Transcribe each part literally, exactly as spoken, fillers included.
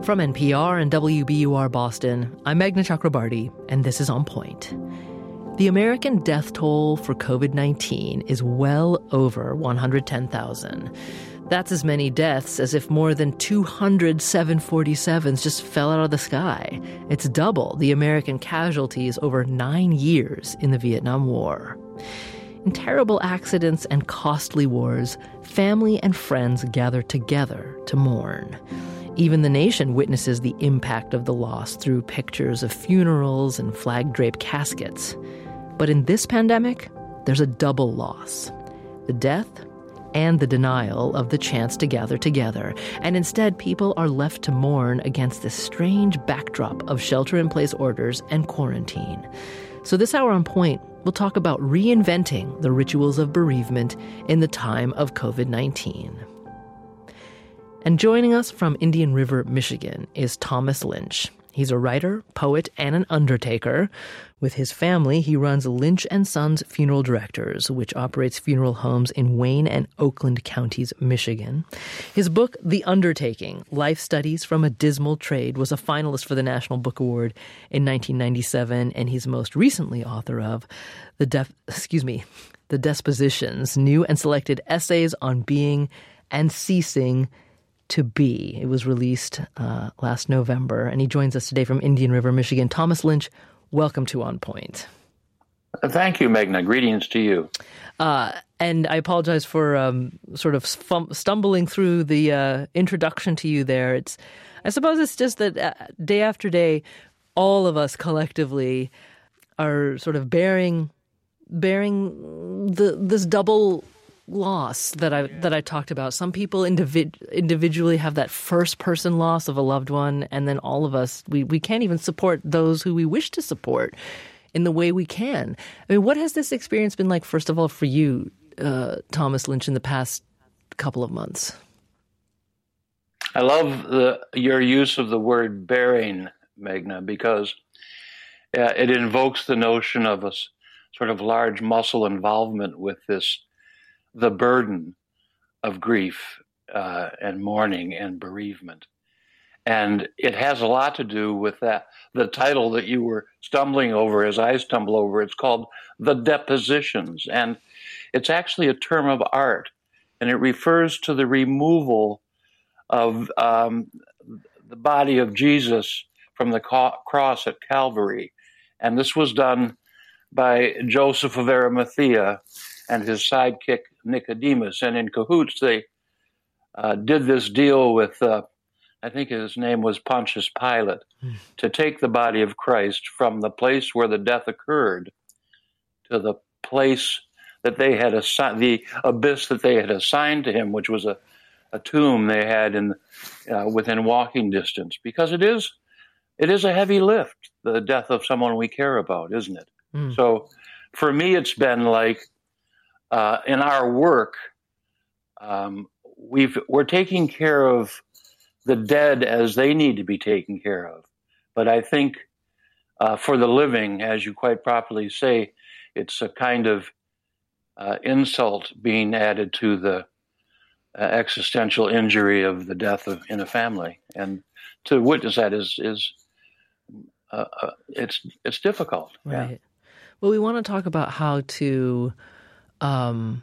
From N P R and W B U R Boston, I'm Meghna Chakrabarty, and this is On Point. The American death toll for covid nineteen is well over one hundred ten thousand. That's as many deaths as if more than two hundred seven forty-sevens just fell out of the sky. It's double the American casualties over nine years in the Vietnam War. In terrible accidents and costly wars, family and friends gather together to mourn. Even the nation witnesses the impact of the loss through pictures of funerals and flag-draped caskets. But in this pandemic, there's a double loss: the death and the denial of the chance to gather together. And instead, people are left to mourn against this strange backdrop of shelter-in-place orders and quarantine. So this hour on Point, we'll talk about reinventing the rituals of bereavement in the time of covid nineteen. And joining us from Indian River, Michigan, is Thomas Lynch. He's a writer, poet, and an undertaker. With his family, he runs Lynch and Sons Funeral Directors, which operates funeral homes in Wayne and Oakland counties, Michigan. His book, The Undertaking: Life Studies from a Dismal Trade, was a finalist for the National Book Award in nineteen ninety-seven, and he's most recently author of the Def- excuse me, The Dispositions: New and Selected Essays on Being and Ceasing to Be. It was released uh, last November, and he joins us today from Indian River, Michigan. Thomas Lynch, welcome to On Point. Thank you, Meghna. Greetings to you. Uh, and I apologize for um, sort of fum- stumbling through the uh, introduction to you there. It's, I suppose it's just that uh, day after day, all of us collectively are sort of bearing bearing the this double loss that I that I talked about. Some people individ, individually have that first person loss of a loved one, and then all of us, we, we can't even support those who we wish to support in the way we can. I mean, what has this experience been like, first of all, for you, uh, Thomas Lynch, in the past couple of months? I love the, your use of the word bearing, Meghna, because uh, it invokes the notion of a s- sort of large muscle involvement with this, the burden of grief uh, and mourning and bereavement. And it has a lot to do with that. The title that you were stumbling over as I stumble over, it's called The Dispositions. And it's actually a term of art. And it refers to the removal of um, the body of Jesus from the ca- cross at Calvary. And this was done by Joseph of Arimathea and his sidekick Nicodemus. And in cahoots, they uh, did this deal with, uh, I think his name was Pontius Pilate, mm. to take the body of Christ from the place where the death occurred to the place that they had assigned, the abyss that they had assigned to him, which was a, a tomb they had in uh, within walking distance. Because it is, it is a heavy lift, the death of someone we care about, isn't it? Mm. So for me, it's been like, Uh, in our work, um, we've, we're taking care of the dead as they need to be taken care of. But I think uh, for the living, as you quite properly say, it's a kind of uh, insult being added to the uh, existential injury of the death of in a family. And to witness that is is uh, uh, it's it's difficult. Right. Yeah. Well, we want to talk about how to Um,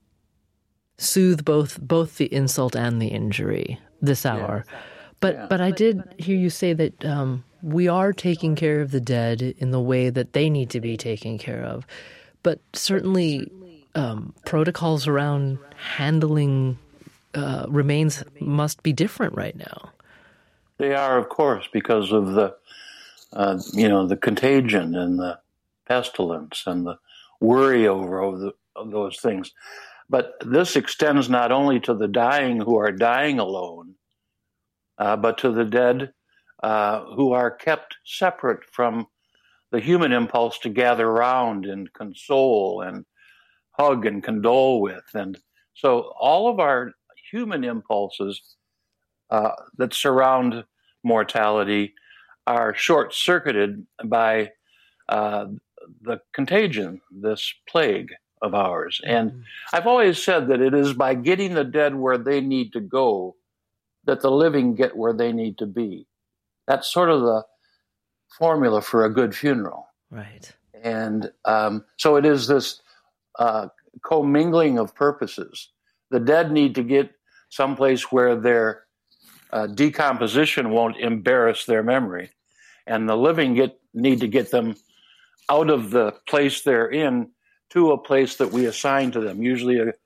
soothe both both the insult and the injury this hour. Yeah. But yeah. but I did hear you say that um, we are taking care of the dead in the way that they need to be taken care of. But certainly um, protocols around handling uh, remains must be different right now. They are, of course, because of the uh, you know the contagion and the pestilence and the worry over, over the of those things. But this extends not only to the dying who are dying alone, uh, but to the dead uh, who are kept separate from the human impulse to gather around and console and hug and condole with. And so all of our human impulses uh, that surround mortality are short-circuited by uh, the contagion, this plague of ours. And mm-hmm. I've always said that it is by getting the dead where they need to go that the living get where they need to be. That's sort of the formula for a good funeral. Right. And um, so it is this uh, commingling of purposes. The dead need to get someplace where their uh, decomposition won't embarrass their memory. And the living get need to get them out of the place they're in to a place that we assign to them, usually a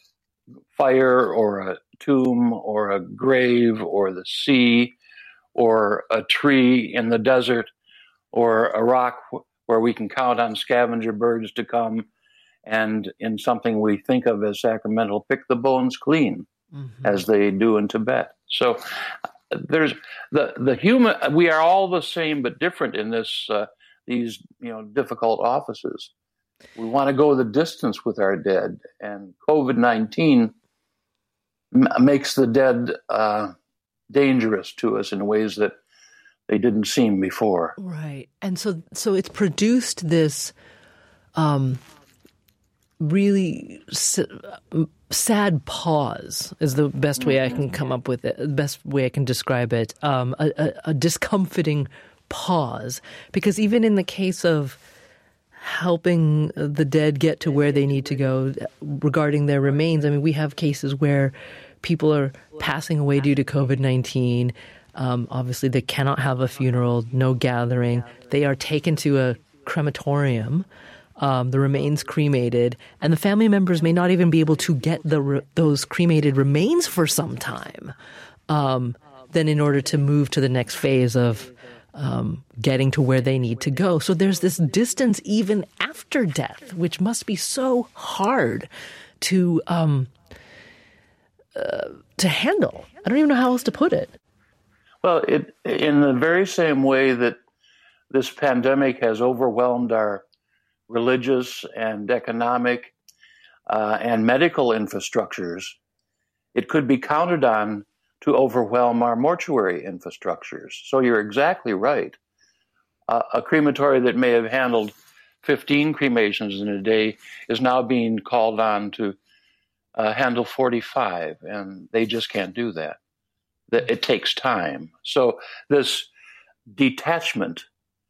fire or a tomb or a grave or the sea or a tree in the desert or a rock where we can count on scavenger birds to come and in something we think of as sacramental, pick the bones clean, mm-hmm. as they do in Tibet. So there's the the human. We are all the same but different in this uh, these you know difficult offices. We want to go the distance with our dead, and COVID nineteen m- makes the dead uh, dangerous to us in ways that they didn't seem before. Right, and so so it's produced this um, really s- sad pause is the best way I can come up with it. The best way I can describe it. Um, a, a, a discomforting pause, because even in the case of helping the dead get to where they need to go regarding their remains, I mean, we have cases where people are passing away due to COVID nineteen. Um, obviously, they cannot have a funeral, no gathering. They are taken to a crematorium, um, the remains cremated, and the family members may not even be able to get the re- those cremated remains for some time. Um, then in order to move to the next phase of um, getting to where they need to go. So there's this distance even after death, which must be so hard to um, uh, to handle. I don't even know how else to put it. Well, it, in the very same way that this pandemic has overwhelmed our religious and economic uh, and medical infrastructures, it could be counted on to overwhelm our mortuary infrastructures. So you're exactly right. Uh, a crematory that may have handled fifteen cremations in a day is now being called on to uh, handle forty-five, and they just can't do that. It takes time. So this detachment,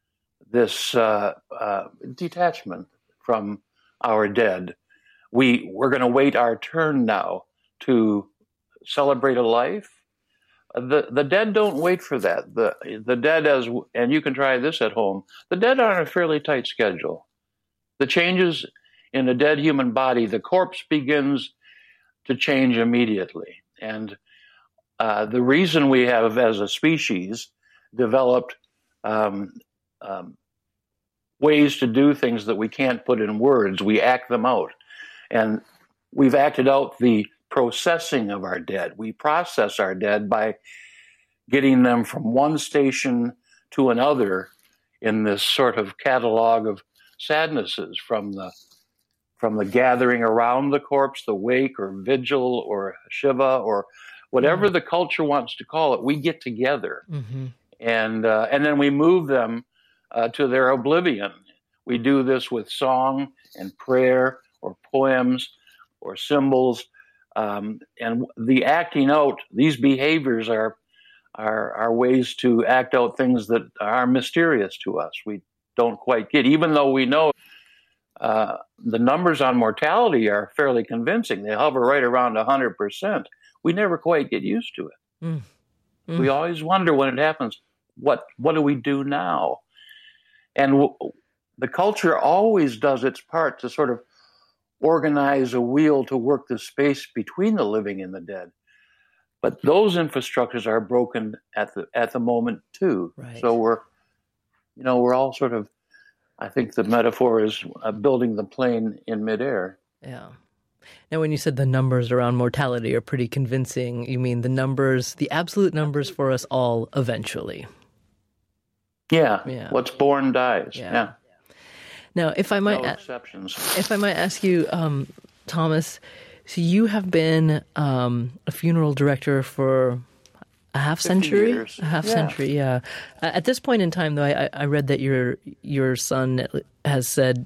this uh, uh, detachment from our dead, we, we're going to wait our turn now to celebrate a life. The the dead don't wait for that. The the dead, as and you can try this at home, the dead are on a fairly tight schedule. The changes in a dead human body, the corpse begins to change immediately. And Uh, the reason we have, as a species, developed um, um, ways to do things that we can't put in words, we act them out. And we've acted out the processing of our dead. We process our dead by getting them from one station to another in this sort of catalog of sadnesses, from the from the gathering around the corpse, the wake or vigil or Shiva or whatever the culture wants to call it, we get together, mm-hmm. and uh, and then we move them uh, to their oblivion. We do this with song and prayer or poems or symbols, um, and the acting out. These behaviors are, are are ways to act out things that are mysterious to us. We don't quite get, even though we know uh, the numbers on mortality are fairly convincing. They hover right around one hundred percent. We never quite get used to it. Mm. Mm. We always wonder when it happens, what what do we do now? And w- the culture always does its part to sort of organize a wheel to work the space between the living and the dead. But those infrastructures are broken at the at the moment too. Right. So we're, you know, we're all sort of, I think the metaphor is uh, building the plane in midair. Yeah. Now, when you said the numbers around mortality are pretty convincing, you mean the numbers, the absolute numbers for us all eventually. Yeah. yeah. What's born dies. Yeah. yeah. Now, if I might, no exceptions. If I might ask you, um, Thomas, so you have been um, a funeral director for a half century, years. a half yeah. century. Yeah. At this point in time, though, I, I read that your your son has said,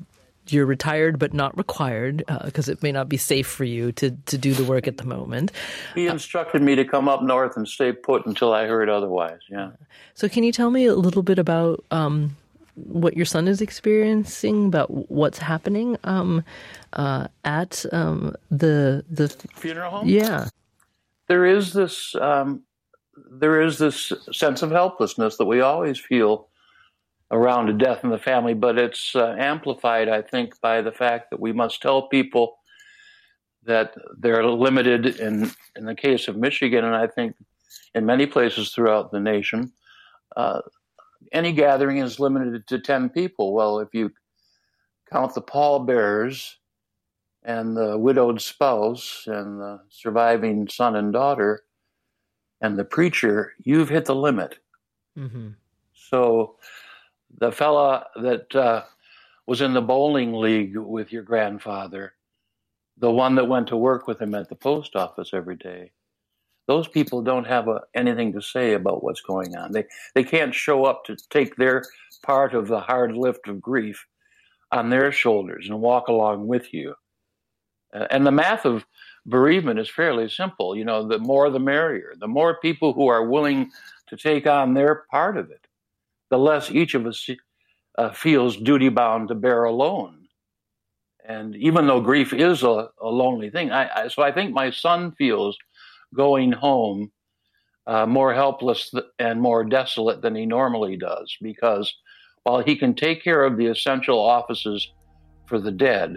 you're retired but not required because uh, it may not be safe for you to, to do the work at the moment. He instructed uh, me to come up north and stay put until I heard otherwise, yeah. So can you tell me a little bit about um, what your son is experiencing, about what's happening um, uh, at um, the the funeral home? Yeah. There is this um, there is this sense of helplessness that we always feel around a death in the family, but it's uh, amplified, I think, by the fact that we must tell people that they're limited in, in the case of Michigan, and I think in many places throughout the nation, uh, any gathering is limited to ten people. Well, if you count the pallbearers and the widowed spouse and the surviving son and daughter and the preacher, you've hit the limit. Mm-hmm. So the fella that uh, was in the bowling league with your grandfather, the one that went to work with him at the post office every day, those people don't have a, anything to say about what's going on. They they can't show up to take their part of the hard lift of grief on their shoulders and walk along with you. Uh, and the math of bereavement is fairly simple. You know, the more the merrier. The more people who are willing to take on their part of it, the less each of us uh, feels duty-bound to bear alone. And even though grief is a, a lonely thing, I, I, so I think my son feels going home uh, more helpless th- and more desolate than he normally does, because while he can take care of the essential offices for the dead,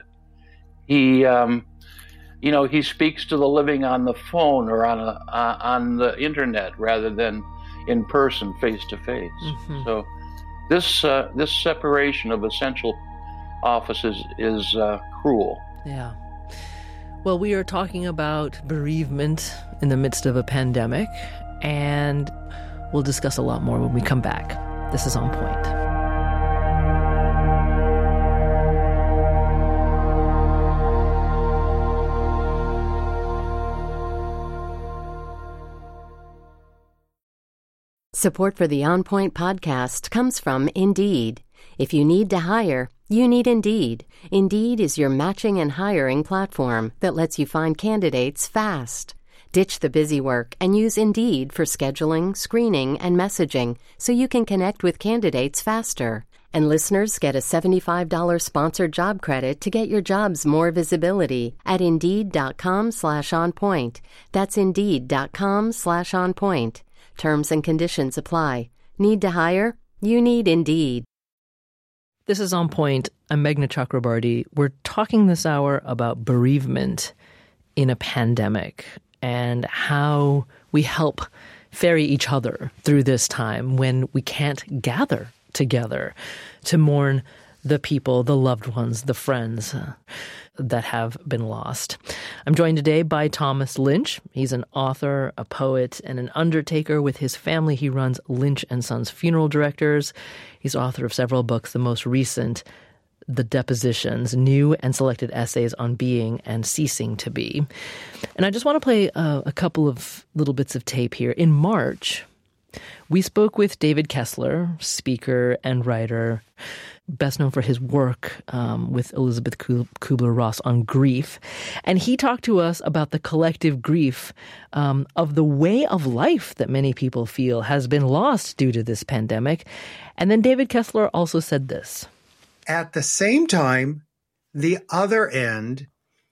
he, um, you know, he speaks to the living on the phone or on a, uh, on the internet rather than in person, face to face. Mm-hmm. So this uh, this separation of essential offices is uh, cruel. Yeah. Well, we are talking about bereavement in the midst of a pandemic, and we'll discuss a lot more when we come back. This is On Point. Support for the On Point podcast comes from Indeed. If you need to hire, you need Indeed. Indeed is your matching and hiring platform that lets you find candidates fast. Ditch the busy work and use Indeed for scheduling, screening, and messaging so you can connect with candidates faster. And listeners get a seventy-five dollars sponsored job credit to get your jobs more visibility at Indeed.com slash on point. That's Indeed.com slash on point. Terms and conditions apply. Need to hire? You need Indeed. This is On Point. I'm Meghna Chakrabarty. We're talking this hour about bereavement in a pandemic and how we help ferry each other through this time when we can't gather together to mourn the people, the loved ones, the friends uh, that have been lost. I'm joined today by Thomas Lynch. He's an author, a poet, and an undertaker. With his family, he runs Lynch and Sons Funeral Directors. He's author of several books, the most recent, The Depositions, New and Selected Essays on Being and Ceasing to Be. And I just want to play a, a couple of little bits of tape here. In March, we spoke with David Kessler, speaker and writer, best known for his work um, with Elizabeth Kubler-Ross on grief. And he talked to us about the collective grief um, of the way of life that many people feel has been lost due to this pandemic. And then David Kessler also said this. At the same time, the other end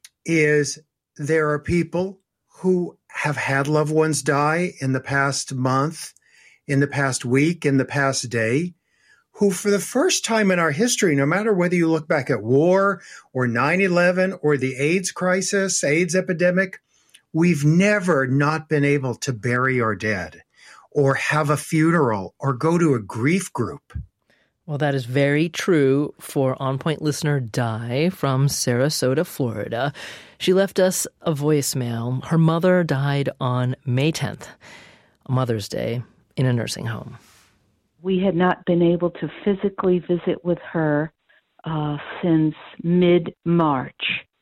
is there are people who have had loved ones die in the past month, in the past week, in the past day, who for the first time in our history, no matter whether you look back at war or nine eleven or the AIDS crisis, AIDS epidemic, we've never not been able to bury our dead or have a funeral or go to a grief group. Well, that is very true for On Point listener Di from Sarasota, Florida. She left us a voicemail. Her mother died on May tenth, Mother's Day, in a nursing home. We had not been able to physically visit with her uh, since mid-March.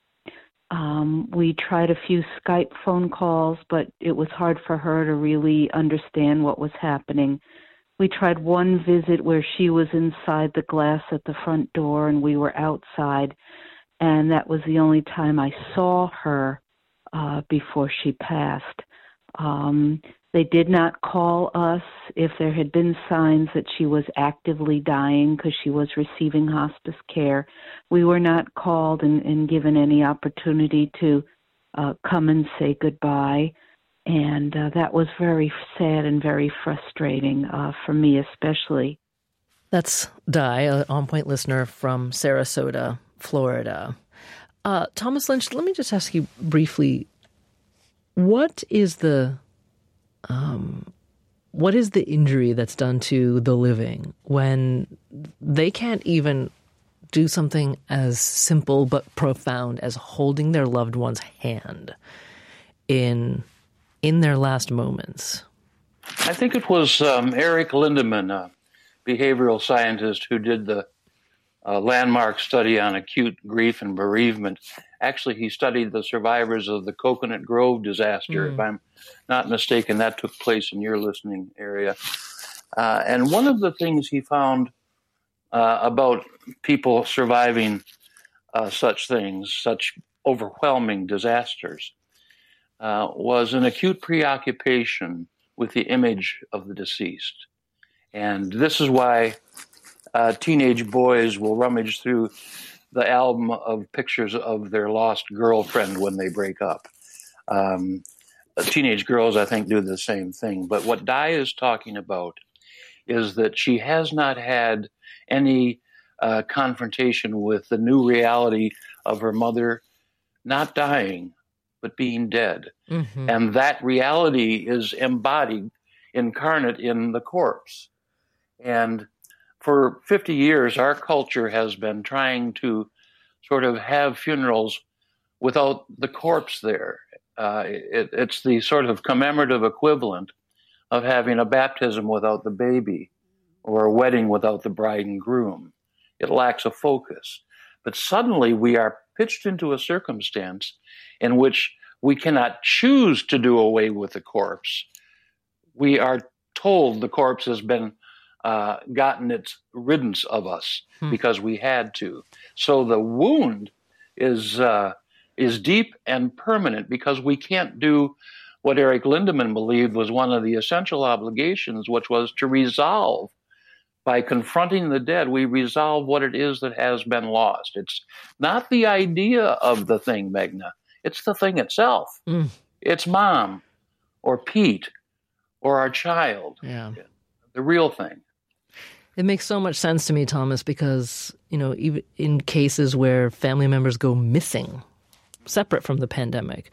Um, we tried a few Skype phone calls, but it was hard for her to really understand what was happening. we tried one visit where she was inside the glass at the front door and we were outside, and that was the only time I saw her uh, before she passed. Um, they did not call us if there had been signs that she was actively dying because she was receiving hospice care. We were not called and, and given any opportunity to uh, come and say goodbye. And uh, that was very sad and very frustrating uh, for me especially. That's Di, an On Point listener from Sarasota, Florida. Uh, Thomas Lynch, let me just ask you briefly, what is the um, what is the injury that's done to the living when they can't even do something as simple but profound as holding their loved one's hand in in their last moments? I think it was um, Eric Lindemann, a behavioral scientist who did the uh, landmark study on acute grief and bereavement. Actually, he studied the survivors of the Coconut Grove disaster. Mm. If I'm not mistaken, that took place in your listening area. Uh, and one of the things he found uh, about people surviving uh, such things, such overwhelming disasters, uh, was an acute preoccupation with the image of the deceased. And this is why uh, teenage boys will rummage through the album of pictures of their lost girlfriend when they break up. Um, teenage girls, I think, do the same thing. But what Di is talking about is that she has not had any uh, confrontation with the new reality of her mother not dying, but being dead. Mm-hmm. And that reality is embodied, incarnate in the corpse. And for fifty years, our culture has been trying to sort of have funerals without the corpse there. Uh, it, it's the sort of commemorative equivalent of having a baptism without the baby or a wedding without the bride and groom. It lacks a focus. But suddenly we are pitched into a circumstance in which we cannot choose to do away with the corpse. We are told the corpse has been uh, gotten its riddance of us hmm. because we had to. So the wound is uh, is deep and permanent because we can't do what Eric Lindemann believed was one of the essential obligations, which was to resolve. By confronting the dead, we resolve what it is that has been lost. It's not the idea of the thing, Meghna. It's the thing itself. Mm. It's mom or Pete or our child. Yeah. The real thing. It makes so much sense to me, Thomas, because, you know, even in cases where family members go missing, separate from the pandemic,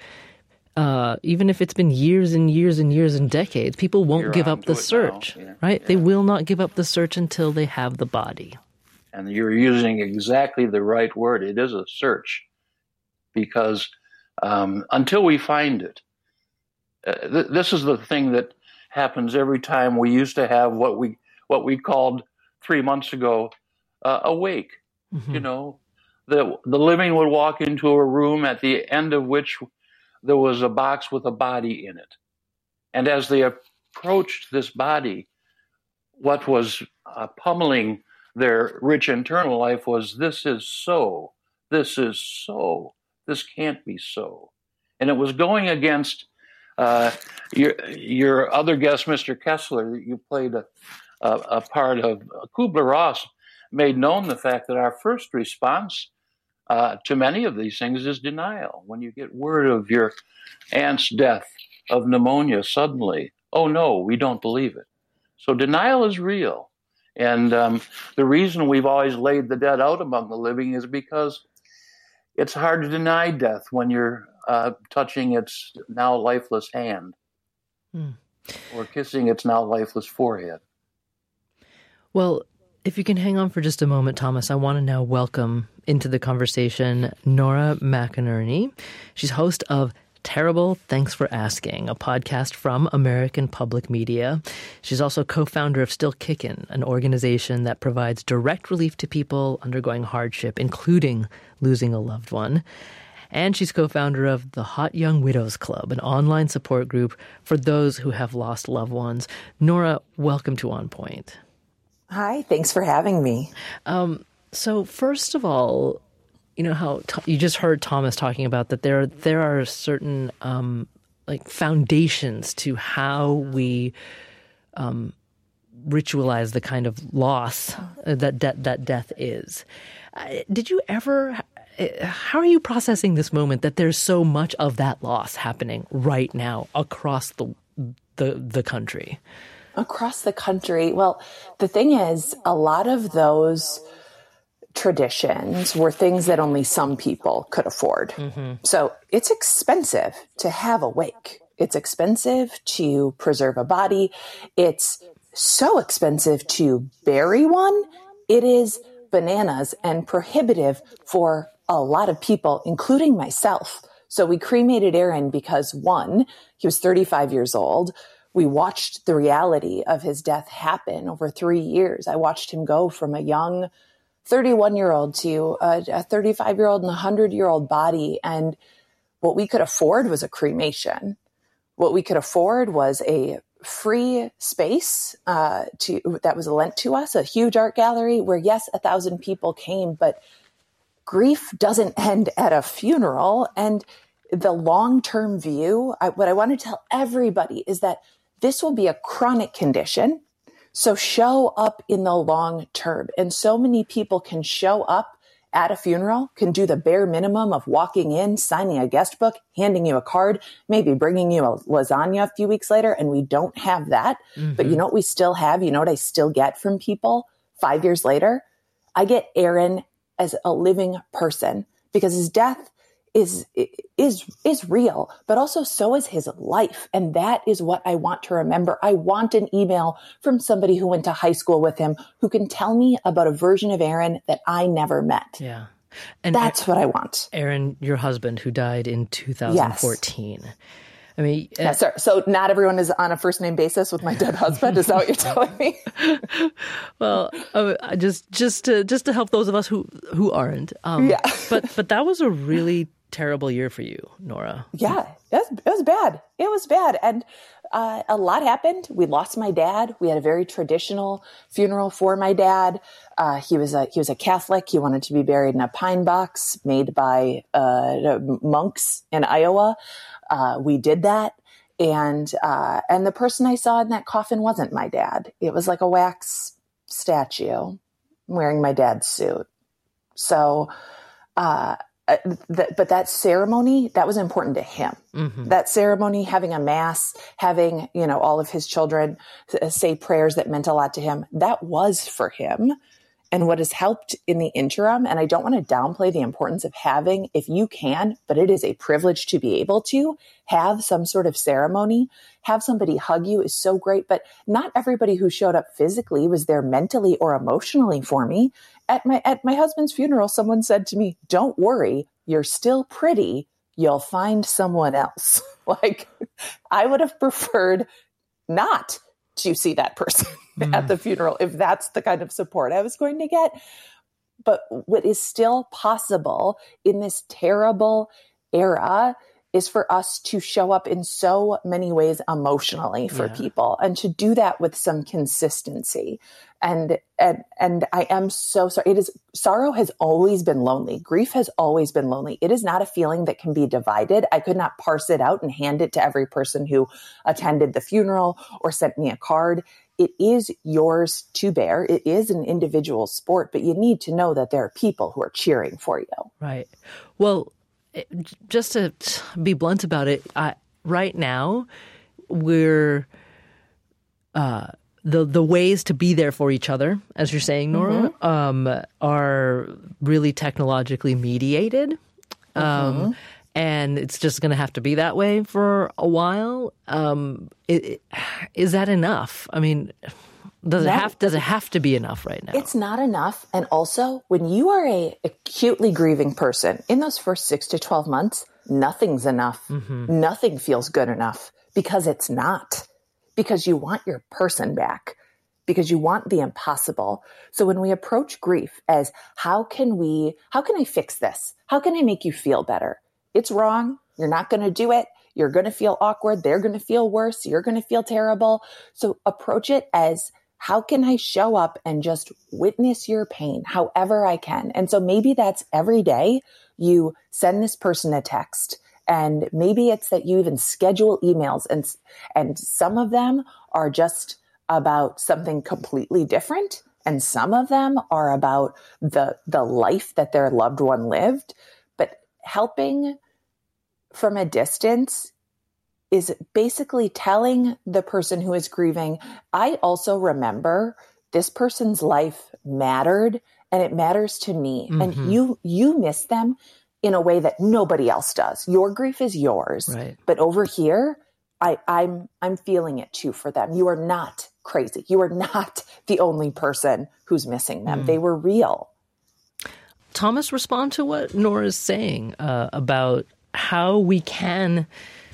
uh, even if it's been years and years and years and decades, people won't you're give up the search, yeah. right? Yeah. They will not give up the search until they have the body. And you're using exactly the right word. It is a search because um, until we find it, uh, th- this is the thing that happens every time we used to have what we what we called three months ago uh, a wake. Mm-hmm. You know, the the living would walk into a room at the end of which there was a box with a body in it. And as they approached this body, what was uh, pummeling their rich internal life was, this is so, this is so, this can't be so. And it was going against uh, your your other guest, Mister Kessler. You played a, a, a part of. Kubler-Ross made known the fact that our first response Uh, to many of these things is denial. When you get word of your aunt's death of pneumonia suddenly, oh no, we don't believe it. So denial is real. And um, the reason we've always laid the dead out among the living is because it's hard to deny death when you're uh, touching its now lifeless hand hmm. or kissing its now lifeless forehead. Well, if you can hang on for just a moment, Thomas, I want to now welcome into the conversation Nora McInerney. She's host of Terrible, Thanks for Asking, a podcast from American Public Media. She's also co-founder of Still Kickin', an organization that provides direct relief to people undergoing hardship, including losing a loved one. And she's co-founder of the Hot Young Widows Club, an online support group for those who have lost loved ones. Nora, welcome to On Point. Hi, thanks for having me. Um, so first of all, you know how t- you just heard Thomas talking about that there there are certain um, like foundations to how we um, ritualize the kind of loss that de- that death is. Uh, did you ever? How are you processing this moment that there's so much of that loss happening right now across the the, the country? Across the country. Well, the thing is, a lot of those traditions were things that only some people could afford. Mm-hmm. So it's expensive to have a wake. It's expensive to preserve a body. It's so expensive to bury one. It is bananas and prohibitive for a lot of people, including myself. So we cremated Aaron because, one, he was thirty-five years old. We watched the reality of his death happen over three years. I watched him go from a young thirty-one-year-old to a, a thirty-five-year-old and a one hundred-year-old body. And what we could afford was a cremation. What we could afford was a free space uh, to that was lent to us, a huge art gallery where, yes, a thousand people came, but grief doesn't end at a funeral. And the long-term view, I, what I want to tell everybody is that this will be a chronic condition. So show up in the long term. And so many people can show up at a funeral, can do the bare minimum of walking in, signing a guest book, handing you a card, maybe bringing you a lasagna a few weeks later. And we don't have that. Mm-hmm. But you know what we still have? You know what I still get from people five years later? I get Aaron as a living person because his death is, is, is real, but also so is his life. And that is what I want to remember. I want an email from somebody who went to high school with him, who can tell me about a version of Aaron that I never met. Yeah. And that's what I want. Aaron, your husband, who died in two thousand fourteen. Yes. I mean, uh, yeah, so, so not everyone is on a first name basis with my dead husband. Is that what you're telling me? Well, uh, just, just to, just to help those of us who, who aren't. Um, yeah. but, but that was a really terrible year for you, Nora. Yeah, it was, it was bad. It was bad. And uh, a lot happened. We lost my dad. We had a very traditional funeral for my dad. Uh, he was a, he was a Catholic. He wanted to be buried in a pine box made by uh, monks in Iowa. Uh, we did that. And, uh, and the person I saw in that coffin wasn't my dad. It was like a wax statue wearing my dad's suit. So, uh, Uh, th- but that ceremony, that was important to him. Mm-hmm. That ceremony, having a mass, having, you know, all of his children say prayers that meant a lot to him, that was for him. And what has helped in the interim, and I don't want to downplay the importance of having, if you can, but it is a privilege to be able to have some sort of ceremony, have somebody hug you is so great. But not everybody who showed up physically was there mentally or emotionally for me. At my, at my husband's funeral, someone said to me, "Don't worry, you're still pretty. You'll find someone else." Like, I would have preferred not to see that person mm. at the funeral if that's the kind of support I was going to get. But what is still possible in this terrible era is for us to show up in so many ways emotionally for yeah. people, and to do that with some consistency. And, and, and I am so sorry. It is, sorrow has always been lonely. Grief has always been lonely. It is not a feeling that can be divided. I could not parse it out and hand it to every person who attended the funeral or sent me a card. It is yours to bear. It is an individual sport, but you need to know that there are people who are cheering for you. Right. Well, just to be blunt about it, uh, right now, we're uh, the the ways to be there for each other, as you're saying, Nora, mm-hmm. um, are really technologically mediated, um, mm-hmm. and it's just going to have to be that way for a while. Um, it, it, is that enough? I mean, does it no, have does it have to be enough right now? It's not enough. And also, when you are a acutely grieving person, in those first six to twelve months, nothing's enough. Mm-hmm. Nothing feels good enough, because it's not. Because you want your person back, because you want the impossible. So when we approach grief as, how can we, how can I fix this? How can I make you feel better? it's wrong. You're not going to do it. You're going to feel awkward. They're going to feel worse. You're going to feel terrible. So approach it as, how can I show up and just witness your pain however I can? And so maybe that's every day you send this person a text. And maybe it's that you even schedule emails, and, and some of them are just about something completely different. And some of them are about the, the life that their loved one lived. But helping from a distance is basically telling the person who is grieving, I also remember this person's life mattered and it matters to me. Mm-hmm. And you, you miss them in a way that nobody else does. Your grief is yours. Right. But over here, I, I'm, I'm feeling it too for them. You are not crazy. You are not the only person who's missing them. Mm. They were real. Thomas, respond to what Nora's saying uh, about how we can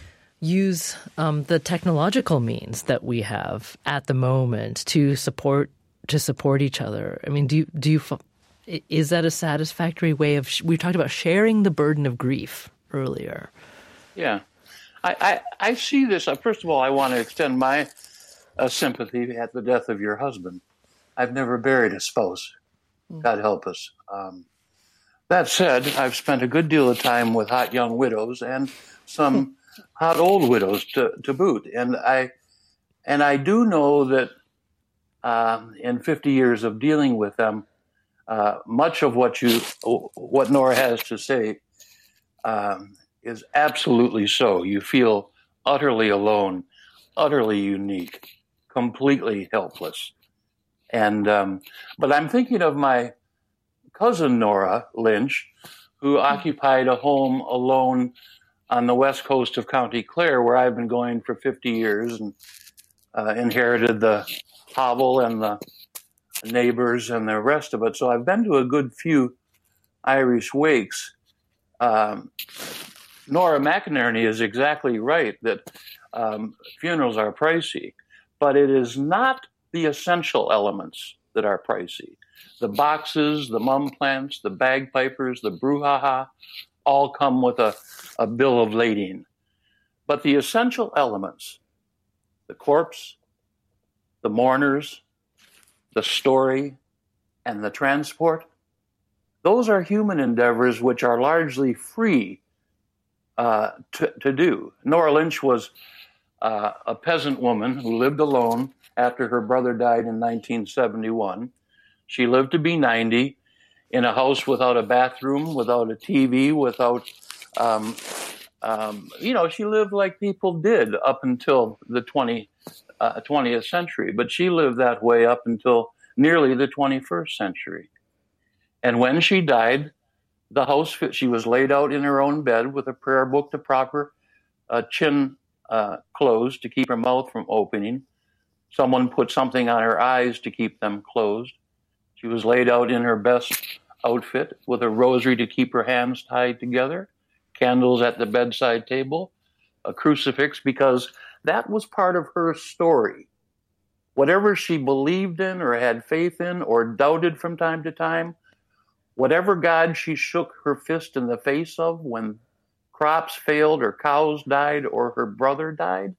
use um, the technological means that we have at the moment to support to support each other. I mean, do you, do you is that a satisfactory way of? We talked about sharing the burden of grief earlier. Yeah, I I, I see this. Uh, first of all, I want to extend my uh, sympathy at the death of your husband. I've never buried a spouse. Mm. God help us. Um, that said, I've spent a good deal of time with hot young widows and some hot old widows to, to boot, and I and I do know that um, in fifty years of dealing with them, uh, much of what you what Nora has to say um, is absolutely so. You feel utterly alone, utterly unique, completely helpless, and um, but I'm thinking of my cousin Nora Lynch, who occupied a home alone on the west coast of County Clare, where I've been going for fifty years, and uh, inherited the hovel and the neighbors and the rest of it. So I've been to a good few Irish wakes. Um, Nora McInerney is exactly right that um, funerals are pricey, but it is not the essential elements that are pricey. The boxes, the mum plants, the bagpipers, the brouhaha, all come with a, a bill of lading. But the essential elements, the corpse, the mourners, the story, and the transport, those are human endeavors which are largely free uh, to, to do. Nora Lynch was uh, a peasant woman who lived alone after her brother died in nineteen seventy-one. She lived to be ninety in a house without a bathroom, without a T V, without, um, um, you know, she lived like people did up until the twentieth century. But she lived that way up until nearly the twenty-first century. And when she died, the house, she was laid out in her own bed with a prayer book to prop her uh, chin uh, closed to keep her mouth from opening. Someone put something on her eyes to keep them closed. She was laid out in her best outfit with a rosary to keep her hands tied together, candles at the bedside table, a crucifix, because that was part of her story. Whatever she believed in or had faith in or doubted from time to time, whatever God she shook her fist in the face of when crops failed or cows died or her brother died,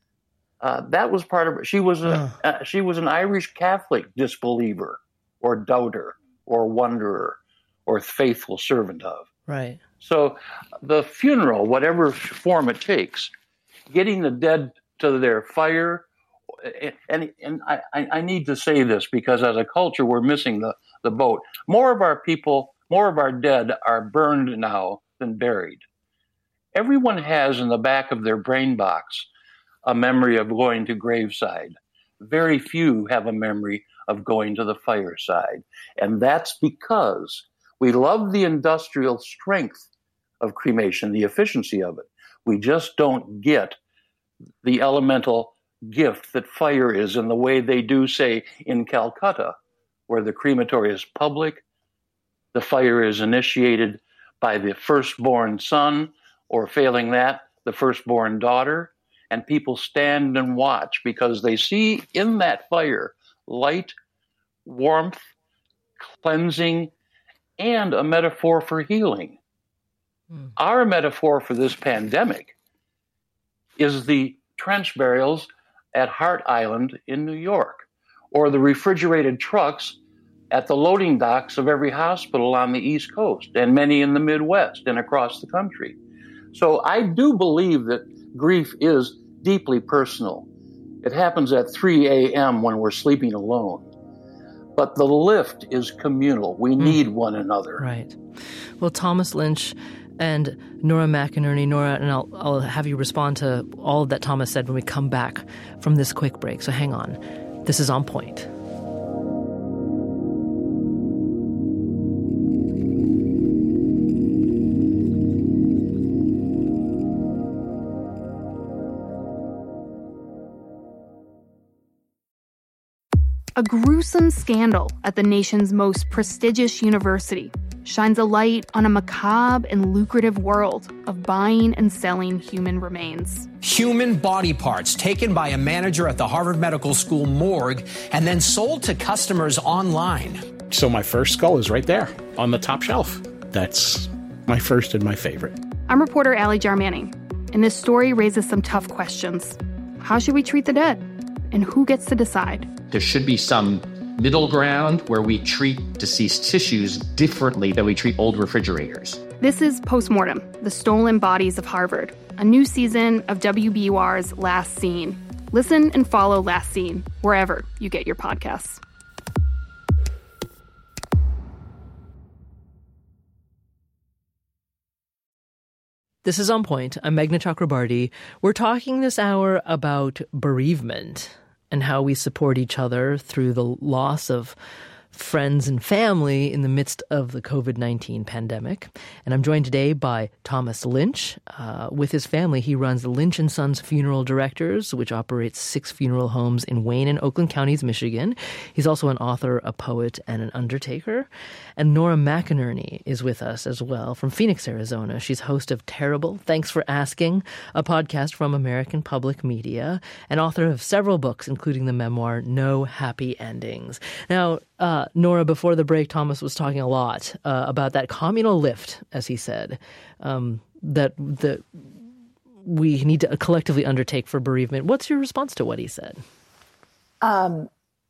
uh, that was part of her. She was a, uh. uh, she was an Irish Catholic disbeliever or doubter or wanderer or faithful servant of. Right. So the funeral, whatever form it takes, getting the dead to their fire, and and I, I need to say this because as a culture we're missing the, the boat. More of our people, more of our dead are burned now than buried. Everyone has in the back of their brain box a memory of going to graveside. Very few have a memory of going to the fireside. And that's because we love the industrial strength of cremation, the efficiency of it. We just don't get the elemental gift that fire is in the way they do, say, in Calcutta, where the crematory is public, the fire is initiated by the firstborn son, or failing that, the firstborn daughter, and people stand and watch because they see in that fire light, warmth, cleansing, and a metaphor for healing. Mm. Our metaphor for this pandemic is the trench burials at Hart Island in New York, or the refrigerated trucks at the loading docks of every hospital on the East Coast and many in the Midwest and across the country. So I do believe that grief is deeply personal. It happens at three a.m. when we're sleeping alone. But the lift is communal. We need mm. one another. Right. Well, Thomas Lynch and Nora McInerny. Nora, and I'll, I'll have you respond to all of that Thomas said when we come back from this quick break. So hang on. This is On Point. A gruesome scandal at the nation's most prestigious university shines a light on a macabre and lucrative world of buying and selling human remains. Human body parts taken by a manager at the Harvard Medical School morgue and then sold to customers online. So my first skull is right there on the top shelf. That's my first and my favorite. I'm reporter Allie Jarmanning, and this story raises some tough questions. How should we treat the dead? And who gets to decide? There should be some middle ground where we treat deceased tissues differently than we treat old refrigerators. This is Postmortem, The Stolen Bodies of Harvard, a new season of W B U R's Last Scene. Listen and follow Last Scene wherever you get your podcasts. This is On Point. I'm Meghna Chakrabarty. We're talking this hour about bereavement and how we support each other through the loss of friends and family in the midst of the covid nineteen pandemic. And I'm joined today by Thomas Lynch. Uh, with his family, he runs the Lynch and Sons Funeral Directors, which operates six funeral homes in Wayne and Oakland counties, Michigan. He's also an author, a poet, and an undertaker. And Nora McInerny is with us as well from Phoenix, Arizona. She's host of Terrible, Thanks for Asking, a podcast from American Public Media, and author of several books, including the memoir No Happy Endings. Now, uh, Nora, before the break, Thomas was talking a lot uh, about that communal lift, as he said, um, that that we need to collectively undertake for bereavement. What's your response to what he said? Um.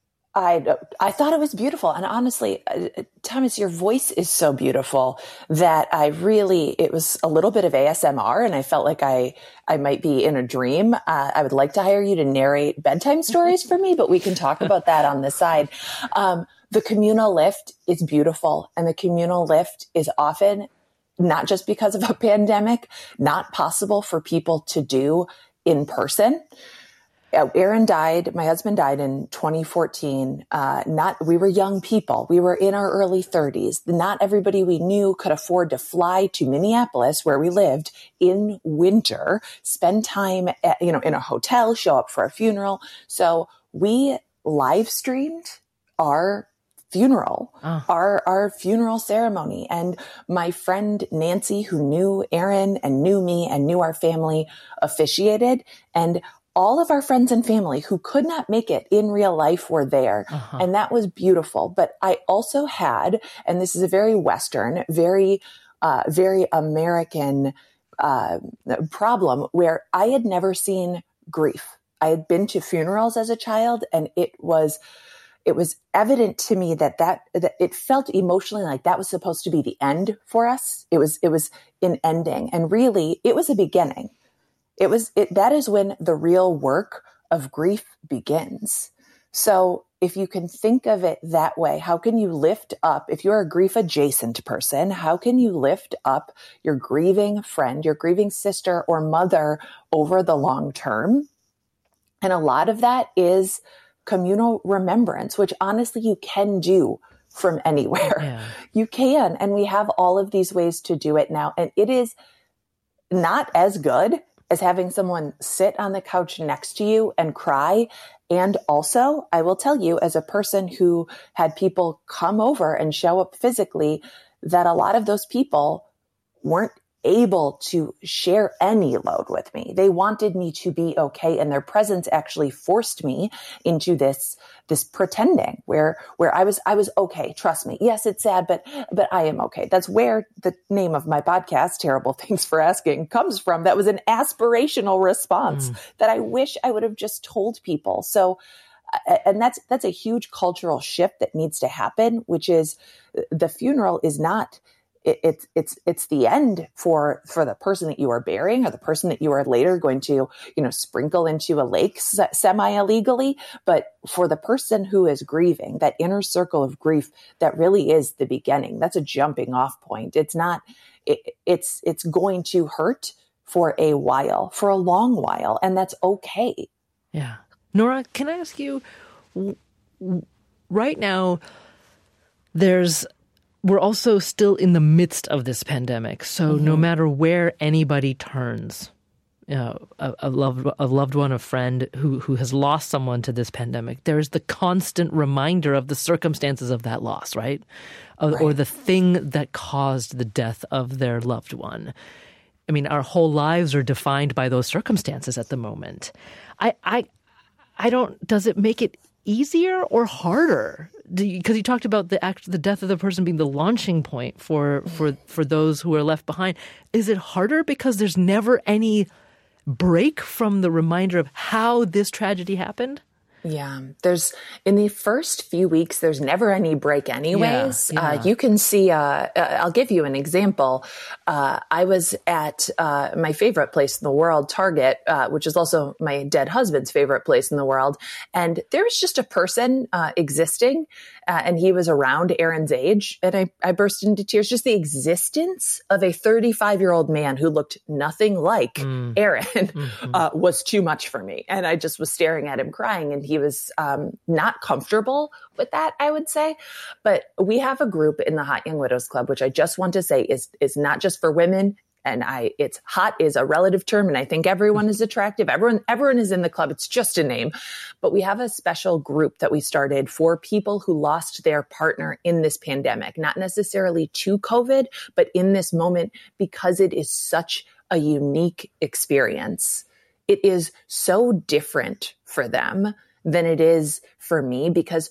I I thought it was beautiful. And honestly, uh, Thomas, your voice is so beautiful that I really, it was a little bit of A S M R and I felt like I, I might be in a dream. Uh, I would like to hire you to narrate bedtime stories for me, but we can talk about that on the side. Um, the communal lift is beautiful, and the communal lift is often not just because of a pandemic, not possible for people to do in person. Aaron died, my husband died in twenty fourteen. Uh, not, we were young people. We were in our early thirties. Not everybody we knew could afford to fly to Minneapolis, where we lived, in winter, spend time at, you know, in a hotel, show up for a funeral. So we live streamed our funeral, oh. our, our funeral ceremony. And my friend Nancy, who knew Aaron and knew me and knew our family, officiated. And all of our friends and family who could not make it in real life were there. Uh-huh. And that was beautiful. But I also had, and this is a very Western, very, uh, very American uh, problem, where I had never seen grief. I had been to funerals as a child, and it was, it was evident to me that that, that it felt emotionally like that was supposed to be the end for us. It was, it was an ending. And really, it was a beginning. It was, it, that is when the real work of grief begins. So if you can think of it that way, how can you lift up, if you're a grief adjacent person, how can you lift up your grieving friend, your grieving sister or mother over the long term? And a lot of that is communal remembrance, which honestly you can do from anywhere. Yeah. You can. And we have all of these ways to do it now. And it is not as good as having someone sit on the couch next to you and cry. And also, I will tell you, as a person who had people come over and show up physically, that a lot of those people weren't able to share any load with me. They wanted me to be okay. And their presence actually forced me into this, this pretending where, where I was, I was okay. Trust me. Yes, it's sad, but, but I am okay. That's where the name of my podcast, Terrible Things for Asking, comes from. That was an aspirational response mm. that I wish I would have just told people. So, and that's, that's a huge cultural shift that needs to happen, which is the funeral is not, it, it's, it's, it's the end for, for the person that you are burying or the person that you are later going to, you know, sprinkle into a lake semi-illegally. But for the person who is grieving, that inner circle of grief, that really is the beginning. That's a jumping off point. It's not, it, it's, it's going to hurt for a while, for a long while, and that's okay. Yeah. Nora, can I ask you, right now, there's, we're also still in the midst of this pandemic. So mm-hmm. no matter where anybody turns, you know, a, a loved, a loved one, a friend who, who has lost someone to this pandemic, there's the constant reminder of the circumstances of that loss, right? Uh, right. Or the thing that caused the death of their loved one. I mean, our whole lives are defined by those circumstances at the moment. I, I, I don't, does it make it easier or harder? Because you talked about the act, the death of the person being the launching point for, for, for those who are left behind. Is it harder because there's never any break from the reminder of how this tragedy happened? Yeah, there's in the first few weeks, there's never any break anyways. Yeah, yeah. Uh, you can see, uh, I'll give you an example. Uh, I was at uh, my favorite place in the world, Target, uh, which is also my dead husband's favorite place in the world. And there was just a person uh, existing uh, and he was around Aaron's age. And I, I burst into tears. Just the existence of a thirty-five year old man who looked nothing like mm. Aaron mm-hmm. uh, was too much for me. And I just was staring at him crying, and he was um, not comfortable with that, I would say. But we have a group in the Hot Young Widows Club, which I just want to say is, is not just for women. And I, it's hot is a relative term. And I think everyone is attractive. Everyone, everyone is in the club. It's just a name. But we have a special group that we started for people who lost their partner in this pandemic, not necessarily to COVID, but in this moment, because it is such a unique experience. It is so different for them than it is for me, because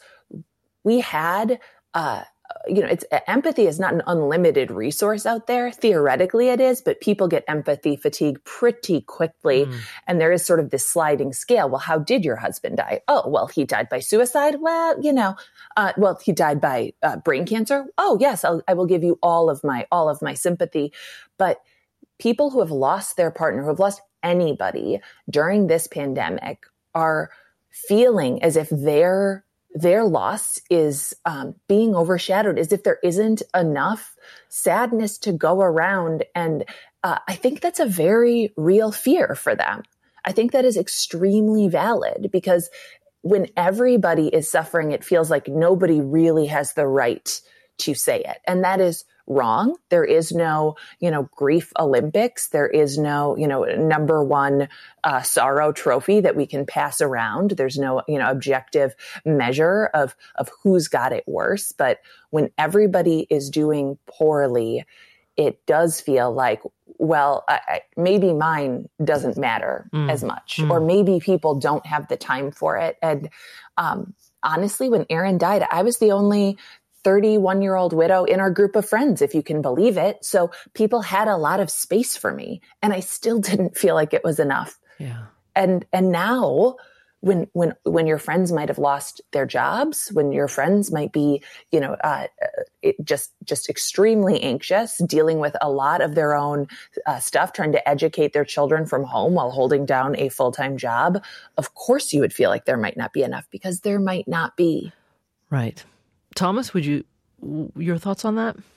we had, uh, you know, it's empathy is not an unlimited resource out there. Theoretically it is, but people get empathy fatigue pretty quickly. Mm. And there is sort of this sliding scale. Well, how did your husband die? Oh, well, he died by suicide. Well, you know, uh, well, he died by uh, brain cancer. Oh, yes, I'll, I will give you all of my, all of my sympathy. But people who have lost their partner, who have lost anybody during this pandemic, are feeling as if their their loss is um, being overshadowed, as if there isn't enough sadness to go around. And uh, I think that's a very real fear for them. I think that is extremely valid, because when everybody is suffering, it feels like nobody really has the right to say it. And that is wrong. There is no, you know, grief Olympics. There is no, you know, number one uh, sorrow trophy that we can pass around. There's no, you know, objective measure of, of who's got it worse. But when everybody is doing poorly, it does feel like, well, I, I, maybe mine doesn't matter mm. as much, mm. or maybe people don't have the time for it. And um, honestly, when Aaron died, I was the only thirty-one year old widow in our group of friends, if you can believe it. So people had a lot of space for me, and I still didn't feel like it was enough. Yeah. And, and now when, when, when your friends might have lost their jobs, when your friends might be, you know, uh, it just, just extremely anxious, dealing with a lot of their own uh, stuff, trying to educate their children from home while holding down a full-time job, of course you would feel like there might not be enough, because there might not be. Right. Thomas, would you, your thoughts on that?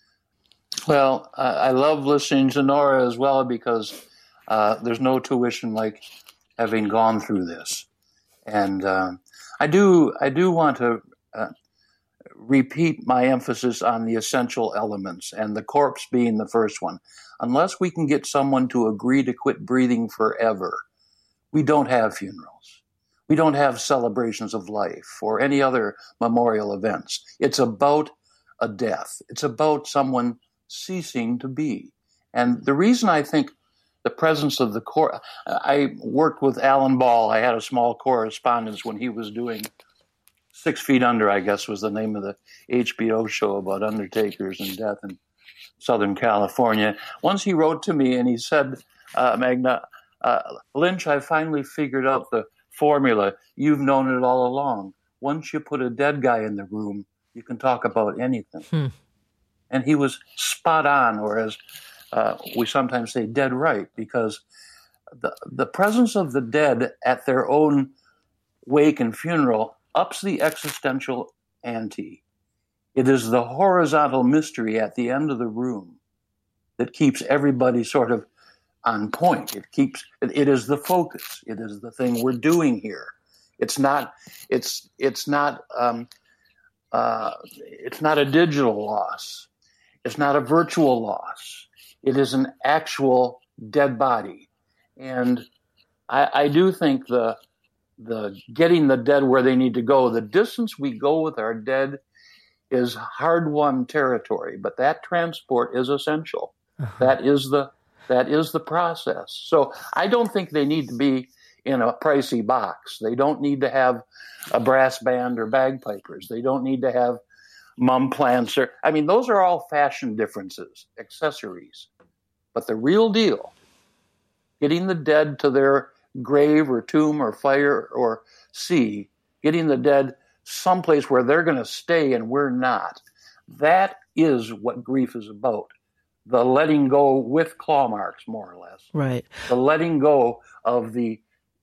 Well, uh, I love listening to Nora as well, because uh, there's no tuition like having gone through this. And uh, I do I do want to uh, repeat my emphasis on the essential elements, and the corpse being the first one. Unless we can get someone to agree to quit breathing forever, we don't have funerals. We don't have celebrations of life or any other memorial events. It's about a death. It's about someone ceasing to be. And the reason I think the presence of the core, I worked with Alan Ball. I had a small correspondence when he was doing Six Feet Under, I guess was the name of the H B O show about undertakers and death in Southern California. Once he wrote to me and he said, uh, Magna, uh, Lynch, I finally figured out the formula. You've known it all along. Once you put a dead guy in the room, you can talk about anything. Hmm. And he was spot on, or as uh, we sometimes say, dead right, because the, the presence of the dead at their own wake and funeral ups the existential ante. It is the horizontal mystery at the end of the room that keeps everybody sort of on point. It keeps, it, it is the focus. It is the thing we're doing here. It's not, it's, it's not, um, uh, it's not a digital loss. It's not a virtual loss. It is an actual dead body. And I, I do think the, the getting the dead where they need to go, the distance we go with our dead is hard-won territory, but that transport is essential. Uh-huh. That is the, that is the process. So I don't think they need to be in a pricey box. They don't need to have a brass band or bagpipers. They don't need to have mum plants. Or, I mean, those are all fashion differences, accessories. But the real deal, getting the dead to their grave or tomb or fire or sea, getting the dead someplace where they're going to stay and we're not, that is what grief is about. The letting go with claw marks, more or less. Right. The letting go of the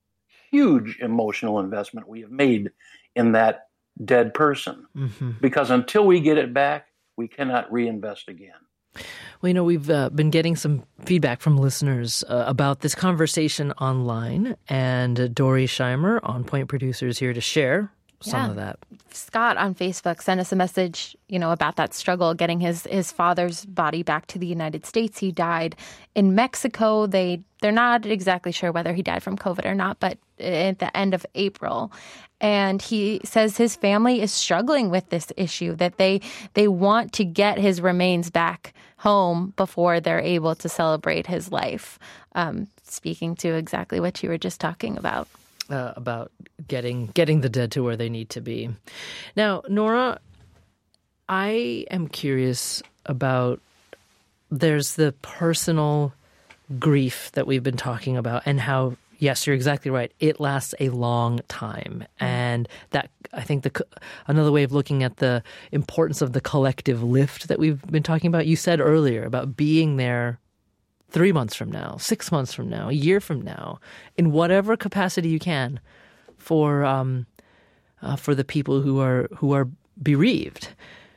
huge emotional investment we have made in that dead person. Mm-hmm. Because until we get it back, we cannot reinvest again. Well, you know, we've uh, been getting some feedback from listeners uh, about this conversation online, and uh, Dory Scheimer, On Point producer, is here to share some yeah. of that. Scott on Facebook sent us a message, you know, about that struggle getting his his father's body back to the United States. He died in Mexico. They they're not exactly sure whether he died from COVID or not, but at the end of April. And he says his family is struggling with this issue, that they they want to get his remains back home before they're able to celebrate his life. Um, speaking to exactly what you were just talking about. Uh, about getting getting the dead to where they need to be. Now, Nora, I am curious about, there's the personal grief that we've been talking about, and how, yes, you're exactly right, it lasts a long time. And that, I think, the another way of looking at the importance of the collective lift that we've been talking about, you said earlier about being there three months from now, six months from now, a year from now, in whatever capacity you can, for um, uh, for the people who are who are bereaved.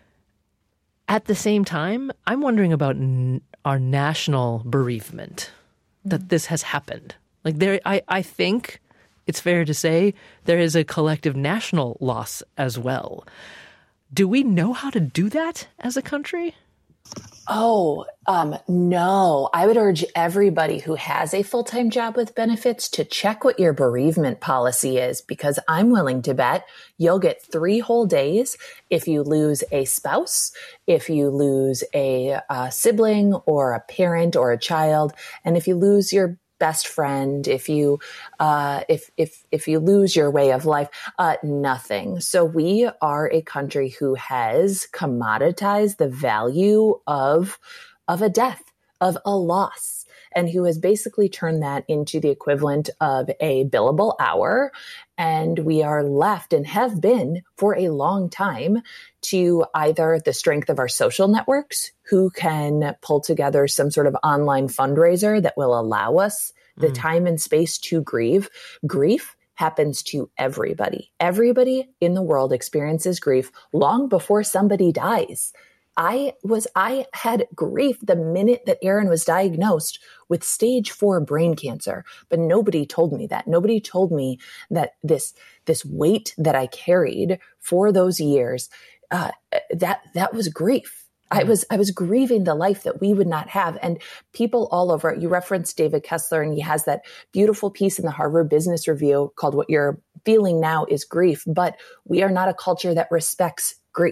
At the same time, I'm wondering about n- our national bereavement, that this has happened. Like there, I, I think it's fair to say there is a collective national loss as well. Do we know how to do that as a country? Oh, um, no. I would urge everybody who has a full-time job with benefits to check what your bereavement policy is, because I'm willing to bet you'll get three whole days if you lose a spouse, if you lose a, a sibling or a parent or a child, and if you lose your best friend, if you, uh, if, if, if you lose your way of life, uh, nothing. So we are a country who has commoditized the value of, of a death, of a loss, and who has basically turned that into the equivalent of a billable hour. And we are left, and have been for a long time, to either the strength of our social networks, who can pull together some sort of online fundraiser that will allow us the mm. time and space to grieve. Grief happens to everybody. Everybody in the world experiences grief long before somebody dies. I was, I had grief the minute that Aaron was diagnosed with stage four brain cancer, but nobody told me that. Nobody told me that this, this weight that I carried for those years, uh, that, that was grief. I was, I was grieving the life that we would not have. And people all over, you referenced David Kessler, and he has that beautiful piece in the Harvard Business Review called "What You're Feeling Now is Grief." But we are not a culture that respects grief.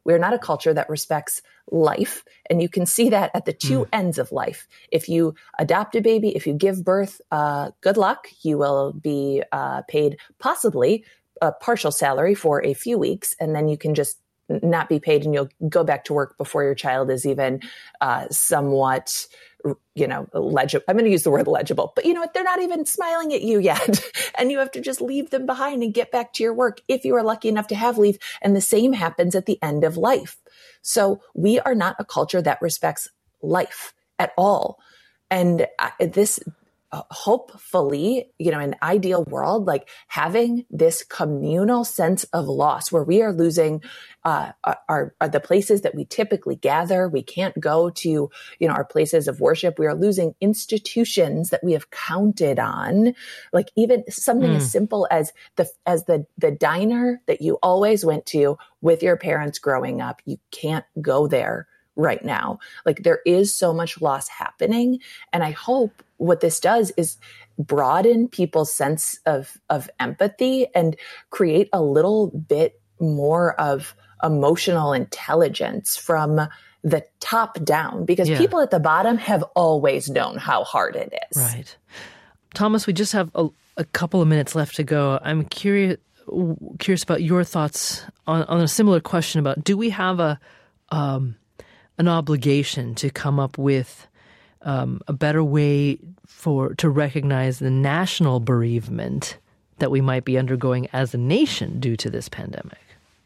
We're not a culture that respects life. And you can see that at the two mm. ends of life. If you adopt a baby, if you give birth, uh, good luck. You will be uh, paid possibly a partial salary for a few weeks, and then you can just not be paid and you'll go back to work before your child is even uh, somewhat, you know, legible. I'm going to use the word legible, but you know what? They're not even smiling at you yet. And you have to just leave them behind and get back to your work if you are lucky enough to have leave. And the same happens at the end of life. So we are not a culture that respects life at all. And uh, this, Uh, hopefully, you know, in an ideal world, like having this communal sense of loss where we are losing uh, our, our the places that we typically gather. We can't go to, you know, our places of worship. We are losing institutions that we have counted on, like even something mm. as simple as the as the the diner that you always went to with your parents growing up. You can't go there right now. Like there is so much loss happening, and I hope what this does is broaden people's sense of, of empathy and create a little bit more of emotional intelligence from the top down, because yeah. people at the bottom have always known how hard it is. Right. Thomas, we just have a, a couple of minutes left to go. I'm curious curious about your thoughts on, on a similar question about, do we have a um, an obligation to come up with Um, a better way for to recognize the national bereavement that we might be undergoing as a nation due to this pandemic?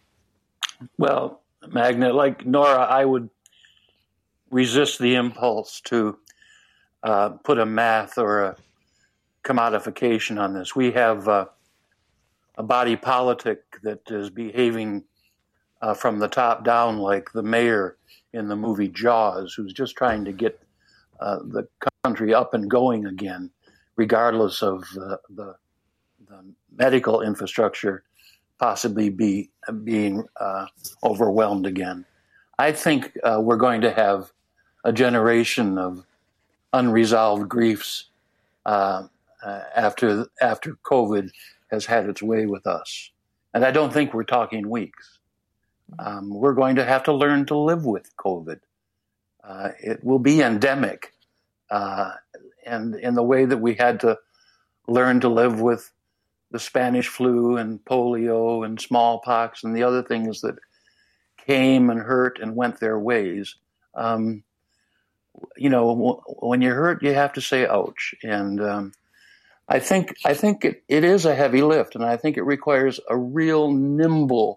Well, Magna, like Nora, I would resist the impulse to uh, put a math or a commodification on this. We have uh, a body politic that is behaving uh, from the top down, like the mayor in the movie Jaws, who's just trying to get Uh, the country up and going again, regardless of uh, the, the medical infrastructure possibly be being uh, overwhelmed again. I think uh, we're going to have a generation of unresolved griefs uh, uh, after after COVID has had its way with us, and I don't think we're talking weeks. Um, we're going to have to learn to live with COVID. Uh, it will be endemic, uh, and in the way that we had to learn to live with the Spanish flu and polio and smallpox and the other things that came and hurt and went their ways. Um, you know, w- when you're hurt, you have to say ouch. And um, I think I think it, it is a heavy lift, and I think it requires a real nimble,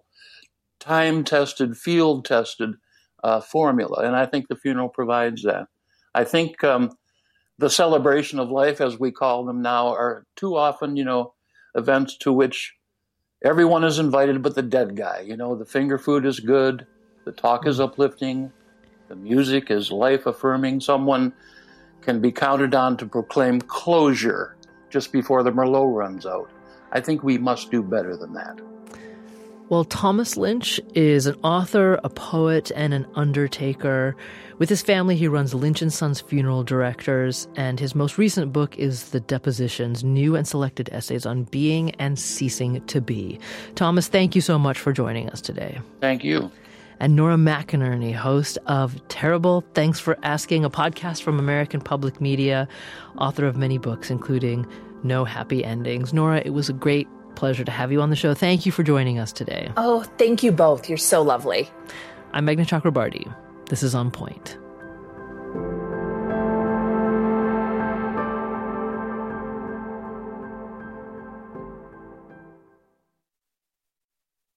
time-tested, field-tested uh, formula. And I think the funeral provides that. I think um, the celebration of life, as we call them now, are too often, you know, events to which everyone is invited but the dead guy. You know, the finger food is good, the talk is uplifting, the music is life-affirming. Someone can be counted on to proclaim closure just before the Merlot runs out. I think we must do better than that. Well, Thomas Lynch is an author, a poet, and an undertaker. With his family, he runs Lynch and Sons Funeral Directors, and his most recent book is The Depositions, New and Selected Essays on Being and Ceasing to Be. Thomas, thank you so much for joining us today. Thank you. And Nora McInerney, host of Terrible, Thanks for Asking, a podcast from American Public Media, author of many books, including No Happy Endings. Nora, it was a great pleasure to have you on the show. Thank you for joining us today. Oh, thank you both. You're so lovely. I'm Meghna Chakrabarty. This is On Point.